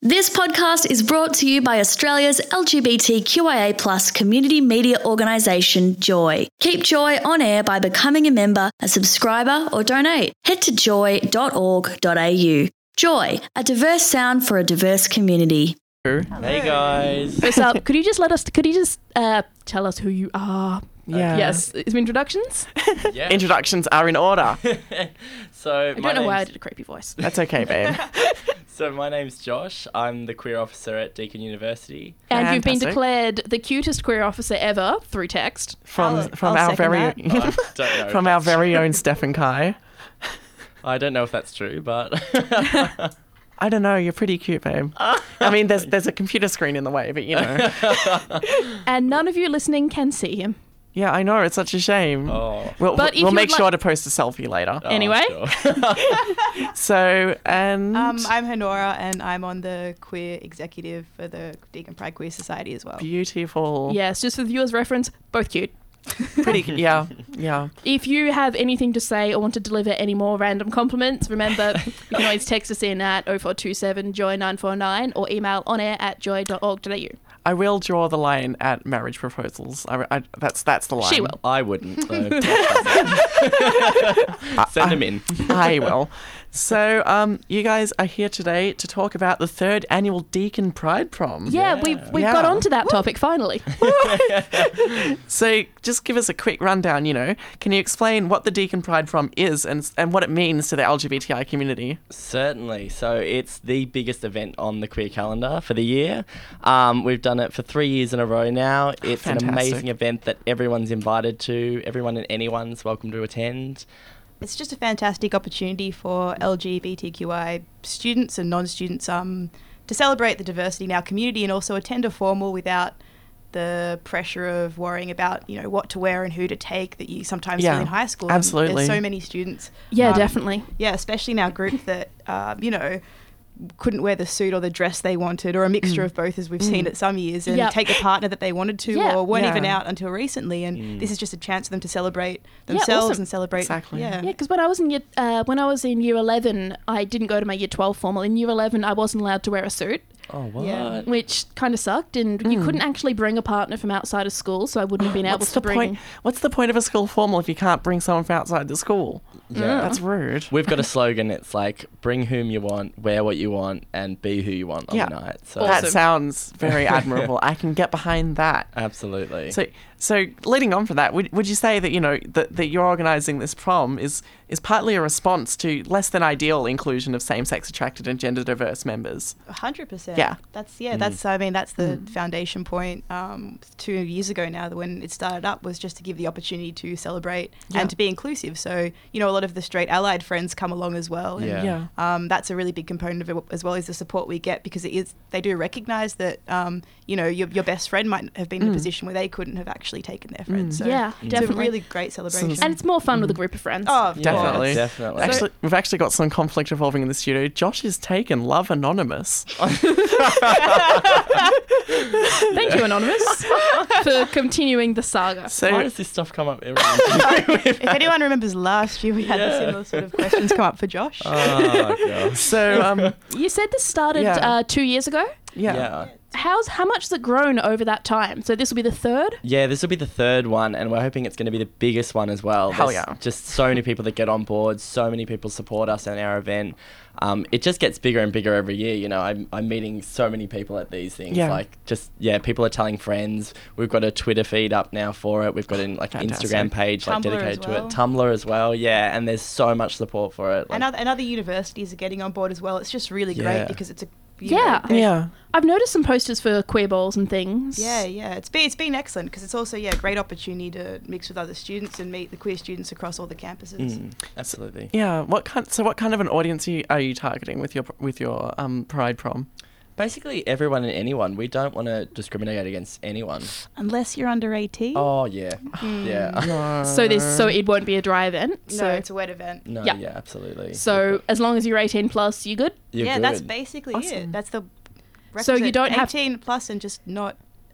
This podcast is brought to you by Australia's LGBTQIA+ community media organisation, Joy. Keep Joy on air by becoming a member, a subscriber or donate. Head to joy.org.au. Joy, a diverse sound for a diverse community. Hey guys. First up, could you just tell us who you are? Yeah. Yes. Some introductions? Yeah. Introductions are in order. So I don't know why I did a creepy voice. That's okay, babe. So my name's Josh. I'm the queer officer at Deakin University. And you've been Fantastic. declared the cutest queer officer ever through text. From I'll our second very that. I don't know. from our very own Stephen Kai. I don't know if that's true, but I don't know. You're pretty cute, babe. I mean, there's a computer screen in the way, but you know. And none of you listening can see him. Yeah, I know. It's such a shame. oh. But if We'll you make would sure to post a selfie later. Anyway. Sure. So, and I'm Honora, and I'm on the queer executive for the Deakin Pride Queer Society as well. beautiful. Yes, just for the viewers' reference, both cute. Pretty. Yeah. Yeah. If you have anything to say or want to deliver any more random compliments, remember you can always text us in at 0427 joy 949 or email onair@joy.org.au. I will draw the line at marriage proposals. That's the line. She will. I wouldn't. So send them in. I will. So, you guys are here today to talk about the 3rd annual Deakin Pride Prom. Yeah, we've Yeah. got onto that topic finally. So, just give us a quick rundown, Can you explain what the Deakin Pride Prom is and what it means to the LGBTI community? Certainly. So it's the biggest event on the queer calendar for the year. We've done it for 3 years in a row now. It's Fantastic. an amazing event that everyone's invited to. Everyone and anyone's welcome to attend. It's just a fantastic opportunity for LGBTQI students and non-students to celebrate the diversity in our community and also attend a formal without the pressure of worrying about, what to wear and who to take that you sometimes Yeah, feel in high school. And absolutely. there's so many students. Yeah, definitely. Yeah, especially in our group that, couldn't wear the suit or the dress they wanted or a mixture of both as we've seen at some years and Yep. take a partner that they wanted to Yeah. or weren't Yeah. even out until recently, and this is just a chance for them to celebrate Yeah, themselves awesome. and celebrate Exactly. Yeah, because when I was in year 11, I didn't go to my year 12 formal. In year 11, I wasn't allowed to wear a suit, Oh, what? Yeah. which kind of sucked. And you couldn't actually bring a partner from outside of school, so I wouldn't have been able to bring. What's the point of a school formal if you can't bring someone from outside the school? Yeah. That's rude. We've got a slogan. It's like, bring whom you want, wear what you want, and be who you want on Yeah. the night. So Awesome. That sounds very admirable. I can get behind that. absolutely. So leading on from that, would you say that that you're organising this prom is partly a response to less than ideal inclusion of same-sex attracted and gender diverse members? 100%. Yeah. That's the foundation point. 2 years ago now, when it started up, was just to give the opportunity to celebrate Yeah. and to be inclusive. So, a lot of the straight allied friends come along as well. And, Yeah. that's a really big component of it, as well as the support we get, because they do recognise that, your best friend might have been in a position where they couldn't have actually taken their friend. So Yeah, it's definitely. a really great celebration. And it's more fun with a group of friends. oh, of Yeah, course. Definitely. Definitely. We've actually got some conflict evolving in the studio. Josh is taken Love Anonymous. Thank you, Anonymous, for continuing the saga. Why So does this stuff come up every time? If anyone remembers last year, we had the similar sort of questions come up for Josh. Oh, gosh. so You said this started Yeah. 2 years ago. yeah. How much has it grown over that time? So this will be the 3rd? Yeah, this will be the 3rd one, and we're hoping it's going to be the biggest one as well. Hell There's yeah. just so many people that get on board, so many people support us and our event. It just gets bigger and bigger every year. I'm meeting so many people at these things. Yeah. People are telling friends. We've got a Twitter feed up now for it. We've got an Fantastic. Instagram page Tumblr dedicated as to well. it. Tumblr as well, yeah. And there's so much support for it. And other universities are getting on board as well. It's just really Yeah. great because it's a Yeah. I've noticed some posters for queer balls and things. Yeah. It's been excellent because it's also a great opportunity to mix with other students and meet the queer students across all the campuses. Absolutely. Yeah. What kind of an audience are you targeting with your Pride Prom? Basically, everyone and anyone. We don't want to discriminate against anyone. Unless you're under 18. Oh, yeah. Yeah. So it won't be a dry event. No, So it's a wet event. No, Yeah. yeah, absolutely. so as long as you're 18 plus, you good? You're yeah, good. that's basically Awesome. it. That's the So you requisite. don't have- 18 plus and just not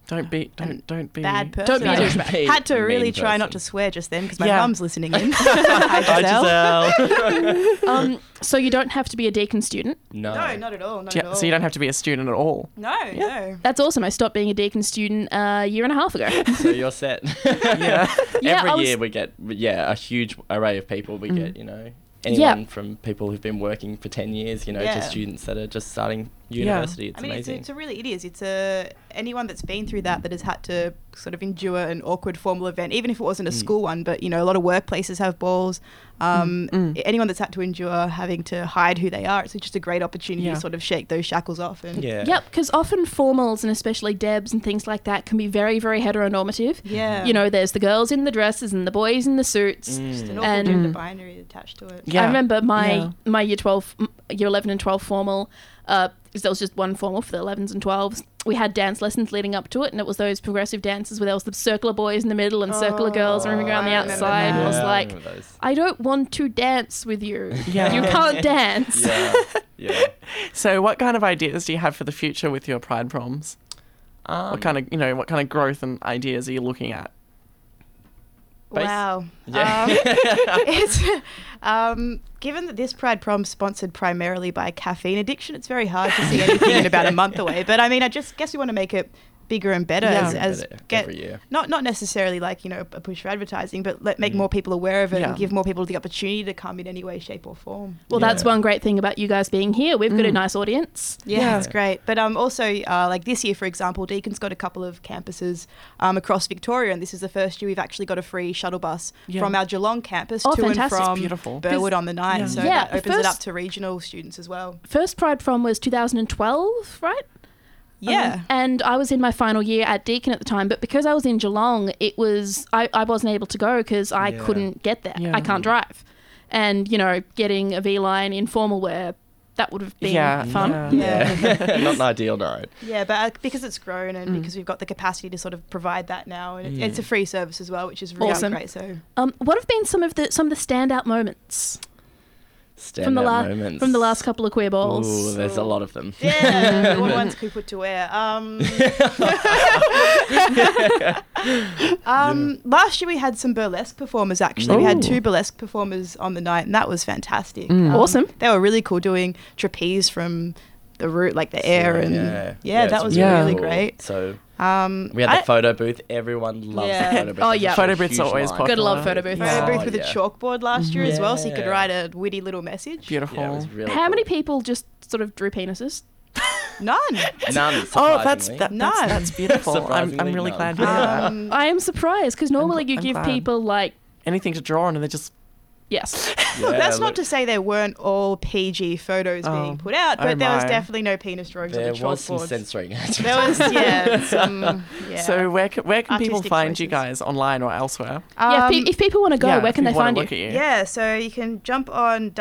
Don't be. bad person. Don't be a I douchebag. had to Mean really try not to person. swear just then because my Yeah. mum's listening in. Hi, Hi, Giselle. Giselle. So you don't have to be a deacon student. No. No, not at all. Not at all. So you don't have to be a student at all. No. That's awesome. I stopped being a deacon student a year and a half ago. So you're set. Yeah. Yeah, I Every was- year we get a huge array of people. We get anyone from people who've been working for 10 years, to Yeah. students that are just starting university. It's I mean, amazing. it's anyone that's been through that has had to sort of endure an awkward formal event, even if it wasn't a school one, but, a lot of workplaces have balls. Anyone that's had to endure having to hide who they are, it's just a great opportunity Yeah. to sort of shake those shackles off. And Yeah. Yep, because often formals and especially Debs and things like that can be very, very heteronormative. Yeah. There's the girls in the dresses and the boys in the suits. Just an awful And- gender binary attached to it. Yeah. I remember my Yeah. year 11 and 12 formal, because there was just one formal for the 11s and 12s. We had dance lessons leading up to it, and it was those progressive dances where there was the circle of boys in the middle and circle of girls moving around the I remember outside. that. I was Yeah, I like, remember those. I don't want to dance with you. Yeah. You can't dance. Yeah. Yeah. So what kind of ideas do you have for the future with your Pride proms? What kind of growth and ideas are you looking at? Wow. Yeah. It's given that this Pride Prom is sponsored primarily by caffeine addiction, it's very hard to see anything in about a month away. But I mean, I just guess we want to make it bigger and better Yeah. as Better get every year. not necessarily like a push for advertising, but make more people aware of it Yeah. and give more people the opportunity to come in any way, shape, or form. Well, that's Yeah. one great thing about you guys being here. We've got a nice audience. Yeah, it's great. But also, like this year, for example, Deacon's got a couple of campuses across Victoria, and this is the first year we've actually got a free shuttle bus Yeah. from our Geelong campus Oh, to fantastic. and from Beautiful. Burwood on the night. Yeah. So Yeah, that the opens it up first- to regional students as well. First Pride Prom was 2012, right? Yeah. And I was in my final year at Deakin at the time, but because I was in Geelong, I wasn't able to go because I Yeah. couldn't get there. Yeah. I can't drive. And, getting a V-line in formal wear, that would have been fun. Yeah. Not an ideal night. Yeah, but because it's grown and because we've got the capacity to sort of provide that now, and it's a free service as well, which is really Awesome. great. So What have been some of the standout moments from the Moments. last couple of queer balls? Ooh, there's a lot of them. yeah, what ones could we put to wear? Last year we had some burlesque performers. Actually, we had Ooh. 2 burlesque performers on the night, and that was fantastic. Awesome. They were really cool doing trapeze from the root, like the air, and that it's was really really cool. great. So We we had the photo booth. Everyone loves Yeah. the photo booth. Oh, There's yeah. a Photo booth's huge always line. popular. Gotta love photo booths. Photo Oh, booth with yeah. a chalkboard last year as well, so you could Yeah. write a witty little message. Beautiful. Yeah, it was really How cool. many people just sort of drew penises? None. None. Oh, that's surprisingly. that's beautiful. I'm Surprisingly really none. glad to hear that. I am surprised because normally you I'm give glad. people like, Anything to draw on, and they're just yes. Yeah, That's not look, to say there weren't all PG photos Oh. being put out, Oh but there was my. definitely no penis drawings on there the was some chalkboards. censoring. There was, some, yeah. So where can people Artistic find you choices. guys online or elsewhere? Yeah, if people want to go, Yeah, where can if they wanna find you? look at you? Yeah, so you can jump on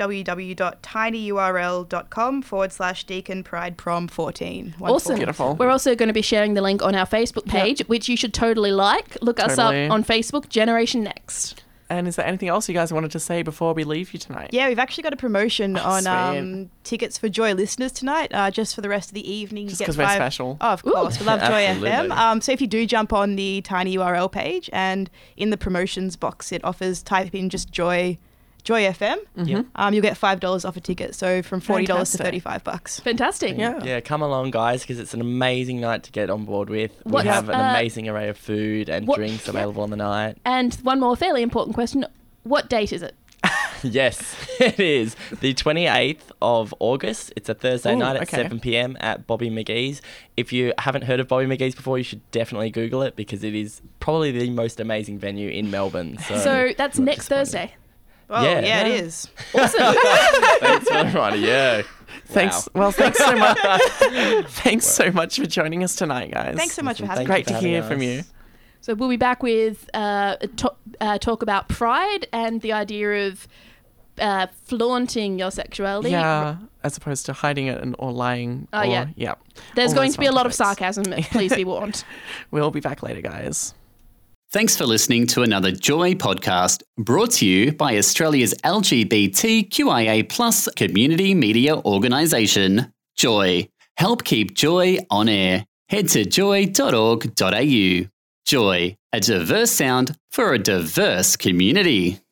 www.tinyurl.com/Deacon Pride Prom 14. Awesome. Beautiful. We're also going to be sharing the link on our Facebook page, which you should totally like. Look us Totally. up on Facebook, Generation Next. And is there anything else you guys wanted to say before we leave you tonight? Yeah, we've actually got a promotion on sweet. tickets for Joy listeners tonight, just for the rest of the evening. Just You get 'cause we're 5 special. Oh, of course. We love Joy Absolutely. FM. So if you do jump on the Tiny URL page and in the promotions box, it offers type in just Joy FM. Yep. You'll get $5 off a ticket. So from $40 to Fantastic. $35. Fantastic. Yeah. Yeah, come along, guys, because it's an amazing night to get on board with. What's, we have an uh, amazing array of food and what- drinks available on the night. And one more fairly important question. What date is it? Yes, it is the 28th of August. It's a Thursday Ooh, night at okay. 7 p.m. at Bobby McGee's. If you haven't heard of Bobby McGee's before, you should definitely Google it because it is probably the most amazing venue in Melbourne. So that's not next disappointing. Thursday. Oh, Yeah. yeah, it is. Thanks for the reminder. Yeah. Thanks. Wow. Well, thanks so much. Thanks so much for joining us tonight, guys. Thanks so much for having Thank me. Great you to for hear having from us. you. So we'll be back with talk about pride and the idea of flaunting your sexuality. Yeah, as opposed to hiding it or lying. Oh, or, yeah. There's all going those to be a fun lot of topics. sarcasm. Please be warned. We'll be back later, guys. Thanks for listening to another Joy podcast brought to you by Australia's LGBTQIA+ community media organisation, Joy. Help keep Joy on air. head to joy.org.au. Joy, a diverse sound for a diverse community.